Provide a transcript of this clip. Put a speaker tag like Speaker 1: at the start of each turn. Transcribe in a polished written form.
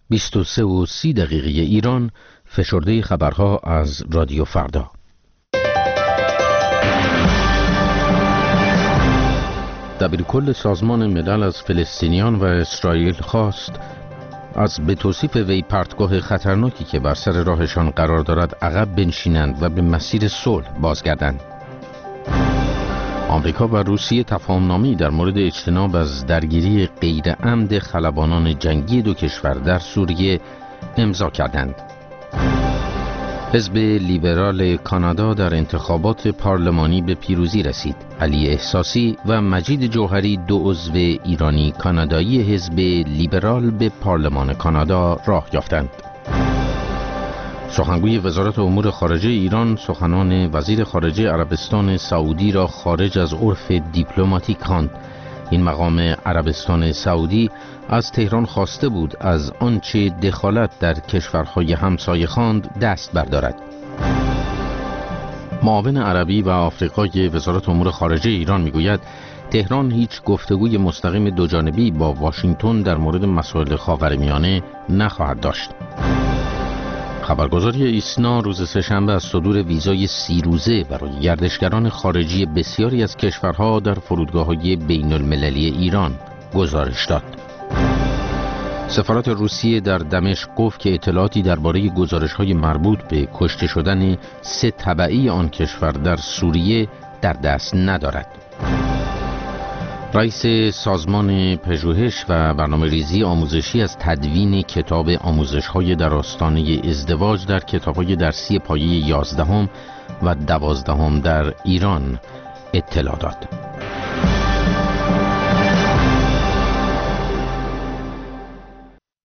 Speaker 1: 23:30 ایران، فشرده خبرها از رادیو فردا. دبیرکل سازمان ملل از فلسطینیان و اسرائیل خواست از به توصیف وی پرتگاه خطرناکی که بر سر راهشان قرار دارد عقب بنشینند و به مسیر صلح بازگردند. آمریکا و روسیه تفاهم‌نامه‌ای در مورد اجتناب از درگیری غیر عمد خلبانان جنگی دو کشور در سوریه امضا کردند. حزب لیبرال کانادا در انتخابات پارلمانی به پیروزی رسید. علی احساسی و مجید جوهری، دو عضو ایرانی کانادایی حزب لیبرال، به پارلمان کانادا راه یافتند. سخنگوی وزارت امور خارجه ایران سخنان وزیر خارجه عربستان سعودی را خارج از عرف دیپلماتیک خواند. این مقام عربستان سعودی از تهران خواسته بود از آنچه دخالت در کشورهای همسایه خواند دست بردارد. معاون عربی و آفریقای وزارت امور خارجه ایران میگوید تهران هیچ گفتگوی مستقیم دوجانبی با واشنگتن در مورد مسائل خاورمیانه نخواهد داشت. خبرگزاری ایسنا روز سه‌شنبه از صدور ویزای 30 روزه برای گردشگران خارجی بسیاری از کشورها در فرودگاه‌های بین‌المللی ایران گزارش داد. سفارت روسیه در دمشق گفت که اطلاعاتی درباره گزارش‌های مربوط به کشته شدن 3 تبعی آن کشور در سوریه در دست ندارد. رئیس سازمان پژوهش و برنامه‌ریزی آموزشی از تدوین کتاب آموزش‌های در آستانه ازدواج در کتاب‌های درسی پایه 11 و 12 در ایران اطلاع داد.